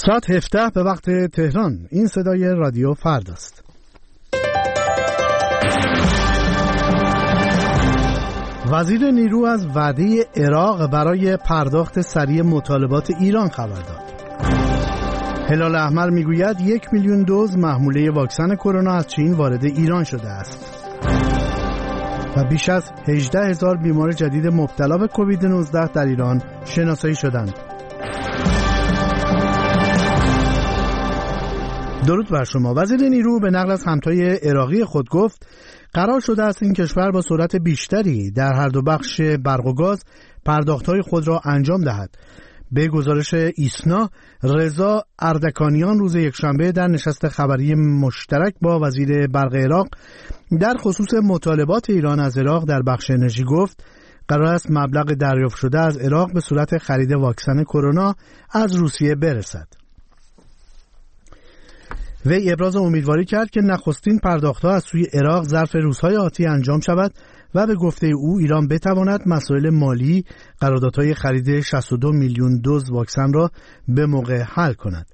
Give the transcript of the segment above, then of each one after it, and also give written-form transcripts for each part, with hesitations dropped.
ساعت 17 به وقت تهران. این صدای رادیو فردا است. وزیر نیرو از وعده عراق برای پرداخت سریع مطالبات ایران خبر داد. هلال احمر میگوید 1 میلیون دوز محموله واکسن کرونا از چین وارد ایران شده است و بیش از 18,000 بیمار جدید مبتلا به کووید 19 در ایران شناسایی شدند. درود بر شما. وزیر نیرو به نقل از همتای عراقی خود گفت قرار شده است این کشور با سرعت بیشتری در هر دو بخش برق و گاز پرداخت‌های خود را انجام دهد. به گزارش ایسنا، رضا اردکانیان روز یکشنبه در نشست خبری مشترک با وزیر برق عراق در خصوص مطالبات ایران از عراق در بخش انرژی گفت قرار است مبلغ دریافت شده از عراق به صورت خرید واکسن کرونا از روسیه برسد. وی ابراز امیدواری کرد که نخستین پرداخت‌ها از سوی عراق ظرف روزهای آتی انجام شود و به گفته او ایران بتواند مسائل مالی قراردادهای خرید 62 میلیون دوز واکسن را به موقع حل کند.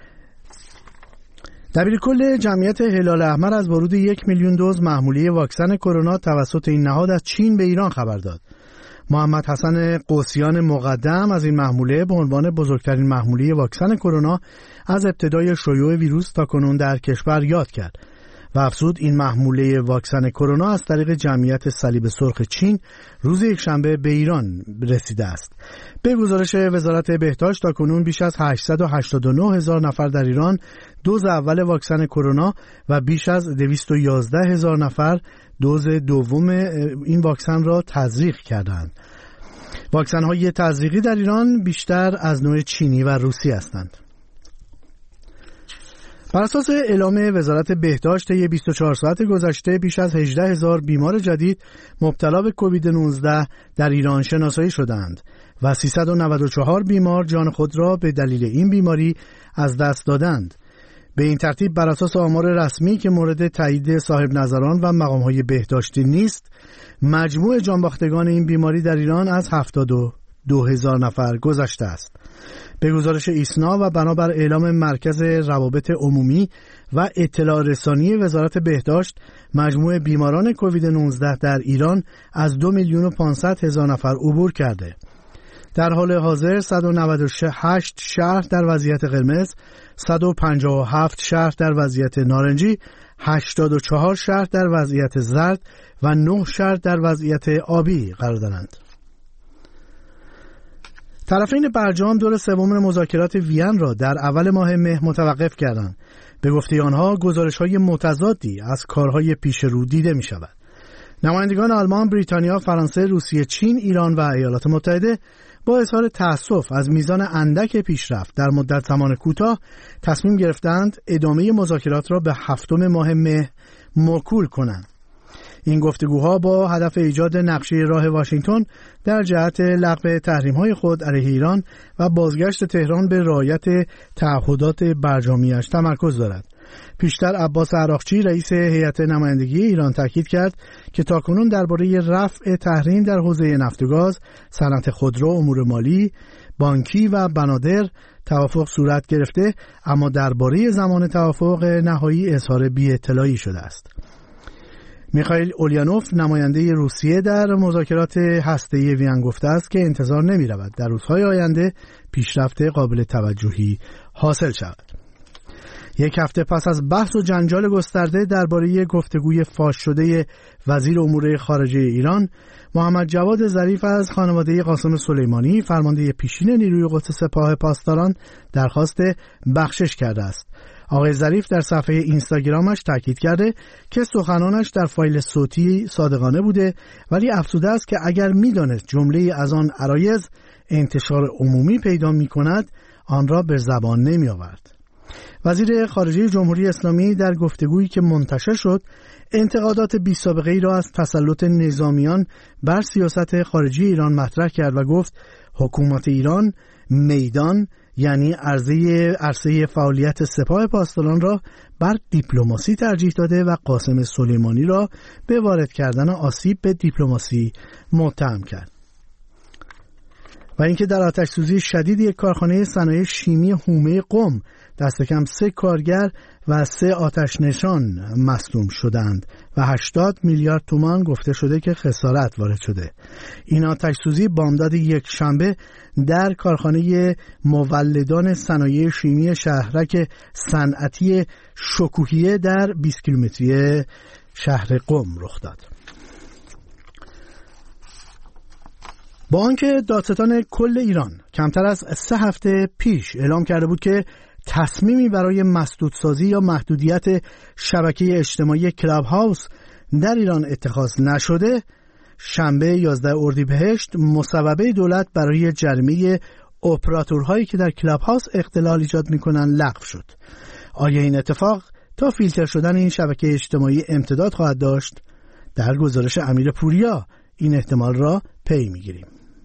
دبیرکل جمعیت هلال احمر از ورود 1 میلیون دوز محموله واکسن کرونا توسط این نهاد از چین به ایران خبر داد. محمد حسن قوسیان مقدم از این محموله به عنوان بزرگترین محموله واکسن کرونا از ابتدای شیوع ویروس تا کنون در کشور یاد کرد و افزود این محموله واکسن کرونا از طریق جمعیت صلیب سرخ چین روز یکشنبه به ایران رسیده است. به گزارش وزارت بهداشت تا کنون بیش از 889,000 نفر در ایران دوز اول واکسن کرونا و بیش از 211,000 نفر دوز دوم این واکسن را تزریق کردند. واکسن‌های تزریقی در ایران بیشتر از نوع چینی و روسی هستند. بر اساس اعلام وزارت بهداشت طی 24 ساعت گذشته بیش از 18,000 بیمار جدید مبتلا به کووید 19 در ایران شناسایی شدند و 394 بیمار جان خود را به دلیل این بیماری از دست دادند. به این ترتیب بر اساس آمار رسمی که مورد تایید صاحب نظران و مقام‌های بهداشتی نیست، مجموع جانباختگان این بیماری در ایران از 72,000 نفر گذشته است. به گزارش ایسنا و بنابر اعلام مرکز روابط عمومی و اطلاع رسانی وزارت بهداشت، مجموع بیماران کووید 19 در ایران از 2,500,000 نفر عبور کرده. در حال حاضر 198 شهر در وضعیت قرمز، 157 شهر در وضعیت نارنجی، 84 شهر در وضعیت زرد و 9 شهر در وضعیت آبی قرار دارند. طرفین برجام دور سوم مذاکرات وین را در اول ماه مه متوقف کردند. به گفته آنها گزارش‌های متضادی از کارهای پیش رو دیده می شود. نمایندگان آلمان، بریتانیا، فرانسه، روسیه، چین، ایران و ایالات متحده با اظهار تأسف از میزان اندک پیشرفت در مدت زمان کوتاه تصمیم گرفتند ادامه مذاکرات را به 7 ماه مه موکول کنند. این گفتگوها با هدف ایجاد نقشه راه واشنگتن در جهت لغو تحریم‌های خود علیه ایران و بازگشت تهران به رعایت تعهدات برجامیش تمرکز دارد. پیشتر عباس عراقچی رئیس هیئت نمایندگی ایران تاکید کرد که تاکنون درباره رفع تحریم در حوزه نفت و گاز، صنعت خودرو، امور مالی، بانکی و بنادر توافق صورت گرفته، اما درباره زمان توافق نهایی اظهار بی‌اطلاعی شده است. میخائیل اولیانوف نماینده روسیه در مذاکرات هسته‌ای وین گفته است که انتظار نمی‌رود در روزهای آینده پیشرفت قابل توجهی حاصل شود. یک هفته پس از بحث و جنجال گسترده درباره گفتگوی فاش شده وزیر امور خارجه ایران، محمد جواد ظریف از خانواده قاسم سلیمانی، فرمانده پیشین نیروی قدس سپاه پاسداران، درخواست بخشش کرده است. آقای ظریف در صفحه اینستاگرامش تاکید کرده که سخنانش در فایل صوتی صادقانه بوده، ولی افزوده است که اگر می‌دانست جمله از آن عرایض انتشار عمومی پیدا می‌کند، آن را به زبان نمی‌آورد. وزیر خارجه جمهوری اسلامی در گفتگویی که منتشر شد، انتقادات بی‌سابقه‌ای را از تسلط نظامیان بر سیاست خارجی ایران مطرح کرد و گفت حکومت ایران میدان یعنی عرصه فعالیت سپاه پاسداران را بر دیپلماسی ترجیح داده و قاسم سلیمانی را به وارد کردن آسیب به دیپلماسی متهم کرد. و اینکه در آتش‌سوزی شدید یک کارخانه صنایع شیمی هومه قم دست کم 3 کارگر و 3 آتش‌نشان مصدوم شدند و 80 میلیارد تومان گفته شده که خسارت وارد شده. این آتش‌سوزی بامداد یک شنبه در کارخانه مولدان صنایع شیمی شهرک صنعتی شکوهیه در 20 کیلومتری شهر قم رخ داد. با آنکه دادستان کل ایران کمتر از 3 هفته پیش اعلام کرده بود که تصمیمی برای مسدودسازی یا محدودیت شبکه اجتماعی کلاب هاوس در ایران اتخاذ نشده، شنبه 11 اردیبهشت مصوبه دولت برای جریمه اپراتورهایی که در کلاب هاوس اختلال ایجاد می‌کنند لغو شد. آیا این اتفاق تا فیلتر شدن این شبکه اجتماعی امتداد خواهد داشت؟ در گزارش امیر پوریا این احتمال را پی می‌گیریم.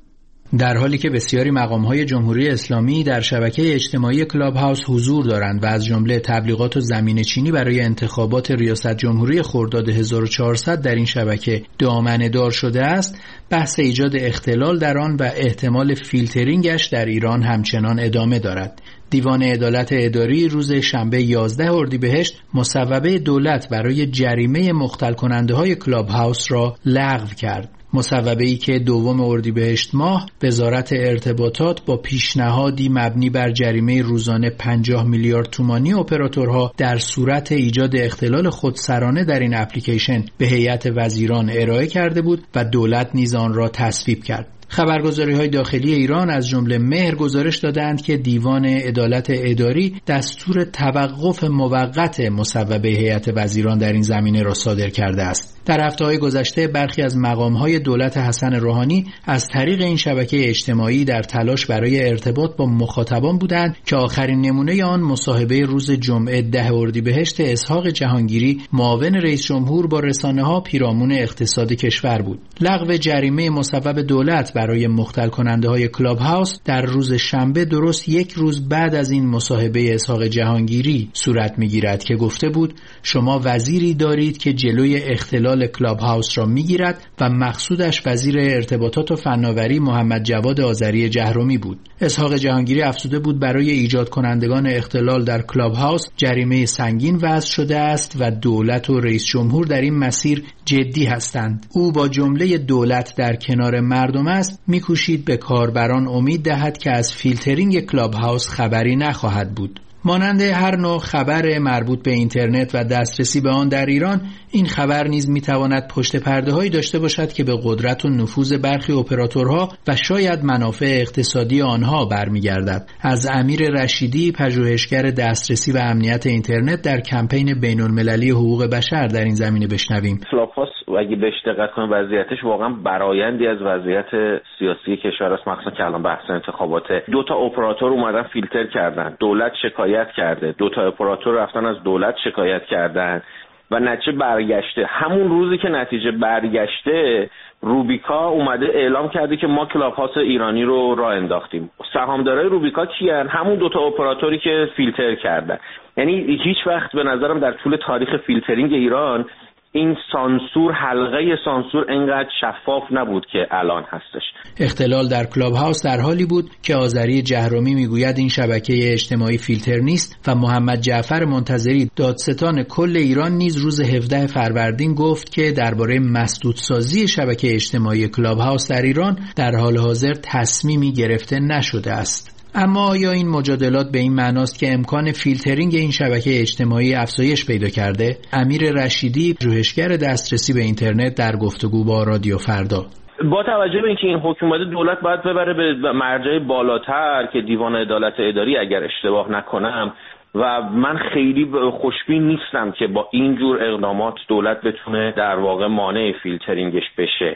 در حالی که بسیاری مقام‌های جمهوری اسلامی در شبکه اجتماعی کلاب هاوس حضور دارند و از جمله تبلیغات و زمینه‌چینی برای انتخابات ریاست جمهوری خرداد 1400 در این شبکه دامنه‌دار شده است، بحث ایجاد اختلال در آن و احتمال فیلترینگش در ایران همچنان ادامه دارد. دیوان عدالت اداری روز شنبه 11 اردیبهشت مصوبه دولت برای جریمه مختل کننده‌های کلاب هاوس را لغو کرد. مصوبه‌ای که 2 اردیبهشت ماه وزارت ارتباطات با پیشنهادی مبنی بر جریمه روزانه 50 میلیارد تومانی اپراتورها در صورت ایجاد اختلال خودسرانه در این اپلیکیشن به هیئت وزیران ارائه کرده بود و دولت نیز آن را تصویب کرد. خبرگزاری‌های داخلی ایران از جمله مهر گزارش دادند که دیوان عدالت اداری دستور توقف موقت مصوبه هیئت وزیران در این زمینه را صادر کرده است. در هفته‌های گذشته برخی از مقام‌های دولت حسن روحانی از طریق این شبکه اجتماعی در تلاش برای ارتباط با مخاطبان بودند که آخرین نمونه آن مصاحبه روز جمعه 10 اردیبهشت اسحاق جهانگیری معاون رئیس جمهور با رسانه‌ها پیرامون اقتصاد کشور بود. لغو جریمه مصوب دولت برای مختل کننده‌های کلاب هاوس در روز شنبه درست 1 روز بعد از این مصاحبه اسحاق جهانگیری صورت می‌گیرد که گفته بود شما وزیری دارید که جلوی اختلال کلاب هاوس را می‌گیرد و مقصودش وزیر ارتباطات و فناوری محمد جواد آذری جهرمی بود. اسحاق جهانگیری افزوده بود برای ایجاد کنندگان اختلال در کلاب هاوس جریمه سنگین وضع شده است و دولت و رئیس جمهور در این مسیر جدی هستند. او با جمله دولت در کنار مردم است می‌کوشید به کاربران امید دهد که از فیلترینگ کلاب هاوس خبری نخواهد بود. مانند هر نوع خبر مربوط به اینترنت و دسترسی به آن در ایران، این خبر نیز میتواند پشت پرده‌هایی داشته باشد که به قدرت و نفوذ برخی اپراتورها و شاید منافع اقتصادی آنها برمیگردد. از امیر رشیدی، پژوهشگر دسترسی و امنیت اینترنت در کمپین بین‌المللی حقوق بشر در این زمینه بشنویم. کلاب‌هاوس اگه بهش دقت کنیم وضعیتش واقعا برآیندی از وضعیت سیاسی کشور است، مخصوصا که الان بحث انتخابات. 2 اپراتور اومدن فیلتر کردن، دولت شکایت کرده، 2 اپراتور رفتن از دولت شکایت کردن و نتیجه برگشته. همون روزی که نتیجه برگشته روبیکا اومده اعلام کرده که ما کلاب هاوس ایرانی رو راه انداختیم. سهامدارای روبیکا کیان؟ همون 2 اپراتوری که فیلتر کردن. یعنی هیچ وقت به نظرم در طول تاریخ فیلترینگ ایران این سانسور، حلقه سانسور انقدر شفاف نبود که الان هستش. اختلال در کلاب هاوس در حالی بود که آذری جهرمی میگوید این شبکه اجتماعی فیلتر نیست و محمد جعفر منتظری دادستان کل ایران نیز روز 17 فروردین گفت که درباره مسدودسازی شبکه اجتماعی کلاب هاوس در ایران در حال حاضر تصمیمی گرفته نشده است. اما آیا این مجادلات به این معناست که امکان فیلترینگ این شبکه اجتماعی افزایش پیدا کرده؟ امیر رشیدی، پژوهشگر دسترسی به اینترنت در گفتگو با رادیو فردا: با توجه به اینکه این حکم اومده، دولت باید ببره به مرجع بالاتر که دیوان عدالت اداری اگر اشتباه نکنم، و من خیلی خوشبین نیستم که با این جور اقدامات دولت بتونه در واقع مانع فیلترینگش بشه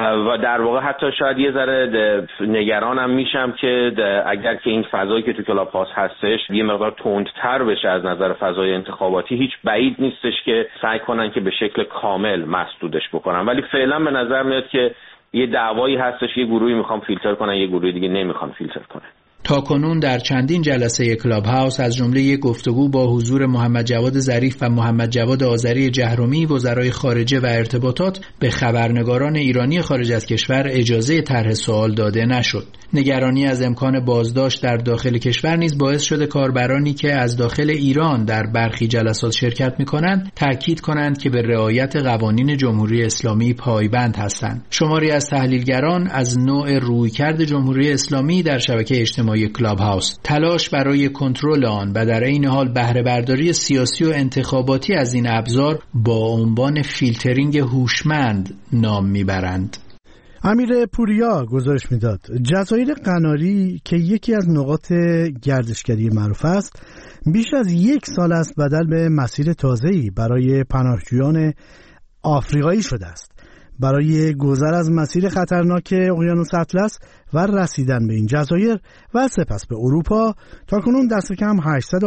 و در واقع حتی شاید یه ذره نگرانم میشم که اگر که این فضایی که تو کلاب هاوس هستش یه مقدار تندتر بشه از نظر فضای انتخاباتی، هیچ بعید نیستش که سعی کنن که به شکل کامل مسدودش بکنن. ولی فعلا به نظر میاد که یه دعوایی هستش، یه گروهی میخوام فیلتر کنن، یه گروهی دیگه نمیخوان فیلتر کنن. تاکنون در چندین جلسه کلاب هاوس از جمله یک گفتگو با حضور محمد جواد ظریف و محمد جواد آذری جهرمی وزرای خارجه و ارتباطات به خبرنگاران ایرانی خارج از کشور اجازه طرح سوال داده نشد. نگرانی از امکان بازداشت در داخل کشور نیز باعث شده کاربرانی که از داخل ایران در برخی جلسات شرکت می‌کنند تاکید کنند که به رعایت قوانین جمهوری اسلامی پایبند هستند. شماری از تحلیلگران از نوع رویکرد جمهوری اسلامی در شبکه اجتماعی کلاب هاوس، تلاش برای کنترل آن و در عین حال بهره برداری سیاسی و انتخاباتی از این ابزار با عنوان فیلترینگ هوشمند نام میبرند. امیر پوریا گزارش میداد جزایر قناری که یکی از نقاط گردشگری معروف است بیش از 1 سال است بدل به مسیر تازه‌ای برای پناهجویان آفریقایی شده است. برای گذر از مسیر خطرناک اقیانوس اطلس و رسیدن به این جزایر و سپس به اروپا تاکنون دست کم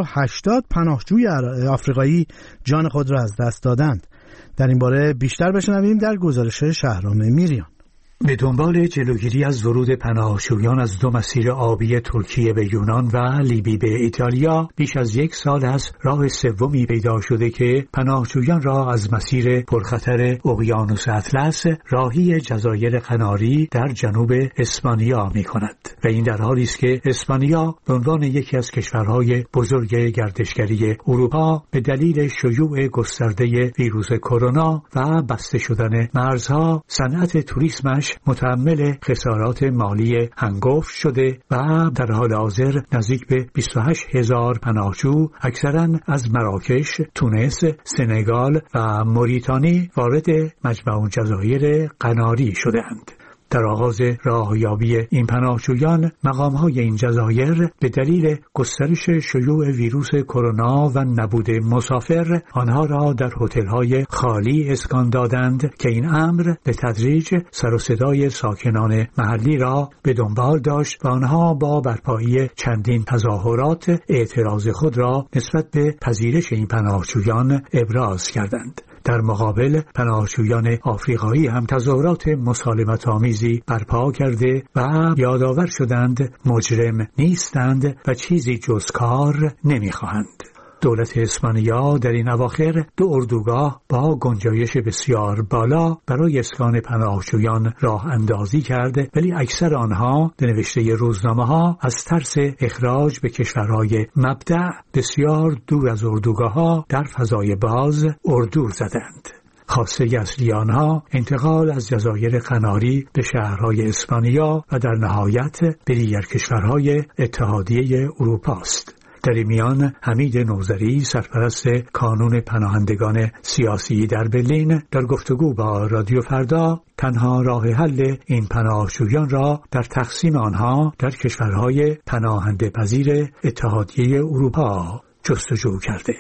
880 پناهجوی آفریقایی جان خود را از دست دادند. در این باره بیشتر بشنویم در گزارش شهرام میریان. به دنبال جلوگیری از ورود پناهجویان از 2 مسیر آبی ترکیه به یونان و لیبی به ایتالیا بیش از 1 سال است راه سومی پیدا شده که پناهجویان را از مسیر پرخطر اقیانوس اطلس راهی جزایر قناری در جنوب اسپانیا می‌کند و این در حالی است که اسپانیا به عنوان یکی از کشورهای بزرگ گردشگری اروپا به دلیل شیوع گسترده ویروس کرونا و بسته شدن مرزها صنعت توریسمش متحمل خسارات مالی هنگفت شده و در حال حاضر نزدیک به 28,000 پناهجو اکثراً از مراکش، تونس، سنگال و موریتانی وارد مجمع جزایر قناری شده‌اند. در آغاز راهیابی این پناهجویان مقام‌های این جزایر به دلیل گسترش شیوع ویروس کرونا و نبود مسافر آنها را در هتل‌های خالی اسکان دادند که این امر به تدریج سر و صدای ساکنان محلی را به دنبال داشت و آنها با برپایی چندین تظاهرات اعتراض خود را نسبت به پذیرش این پناهجویان ابراز کردند. در مقابل پناهجویان آفریقایی هم تظاهرات مسالمت‌آمیزی برپا کرده و یادآور شدند مجرم نیستند و چیزی جز کار نمی‌خواهند. دولت اسپانیا در این اواخر 2 اردوگاه با گنجایش بسیار بالا برای اسکان پناهجویان راه اندازی کرد، ولی اکثر آنها به نوشته روزنامه‌ها از ترس اخراج به کشورهای مبدأ بسیار دور از اردوگاه‌ها در فضای باز اردو زدند. خواسته اصلی آنها انتقال از جزایر قناری به شهرهای اسپانیا و در نهایت به دیگر کشورهای اتحادیه اروپا است. در این میان حمید نوذری سرپرست کانون پناهندگان سیاسی در برلین در گفتگو با رادیو فردا تنها راه حل این پناهجویان را در تقسیم آنها در کشورهای پناهنده پذیر اتحادیه اروپا جستجو کرده.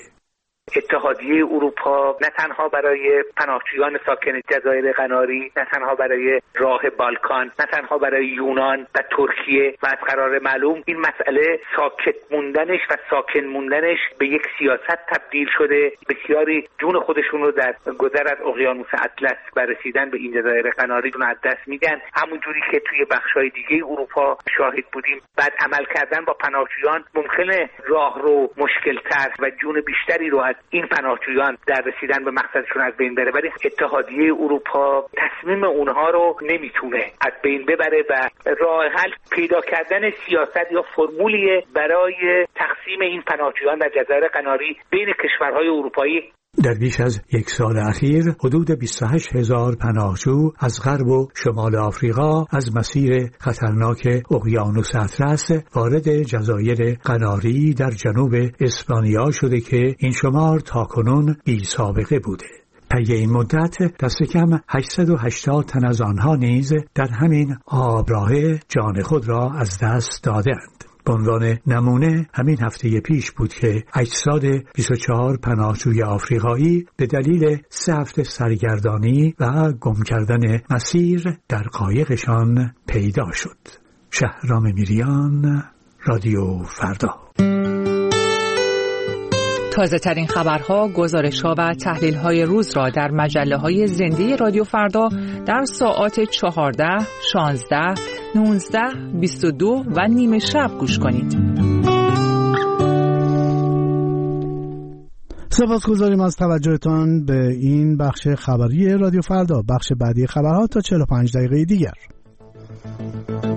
اتحادیه اروپا نه تنها برای پناهجویان ساکن جزایر قناری، نه تنها برای راه بالکان، نه تنها برای یونان و ترکیه و از قرار معلوم این مسئله ساکت موندنش و ساکن موندنش به یک سیاست تبدیل شده. بسیاری جون خودشون رو در گذر از اقیانوس اطلس و رسیدن به این جزایر قناری رو از دست میدن. همونجوری که توی بخش‌های دیگه اروپا شاهد بودیم، بعد عمل کردن با پناهجویان ممکنه راه رو مشکل‌تر و جون بیشتری رو از این پناهجویان در رسیدن به مقصدشون از بین بره، ولی اتحادیه اروپا تصمیم اونها رو نمیتونه از بین ببره و راه حل پیدا کردن سیاست یا فرمولی برای تقسیم این پناهجویان در جزایر قناری بین کشورهای اروپایی. در بیش از 1 سال اخیر حدود 28,000 پناهجو از غرب و شمال آفریقا از مسیر خطرناک اقیانوس اطلس وارد جزایر قناری در جنوب اسپانیا شده که این شمار تاکنون بی سابقه بوده. طی این مدت دست کم 880 تن از آنها نیز در همین آبراه جان خود را از دست دادند. به عنوان نمونه همین هفته پیش بود که اجساد 24 پناهجوی آفریقایی به دلیل 3 هفته سرگردانی و گم کردن مسیر در قایقشان پیدا شد. شهرام میریان، رادیو فردا. تازه ترین خبرها، گزارش‌ها و تحلیل‌های روز را در مجله‌های زنده رادیو فردا در ساعات 14، 16 19 22 و نیم شب گوش کنید. سپاسگزاریم از توجهتان به این بخش خبری رادیو فردا. بخش بعدی خبرها تا 45 دقیقه دیگر.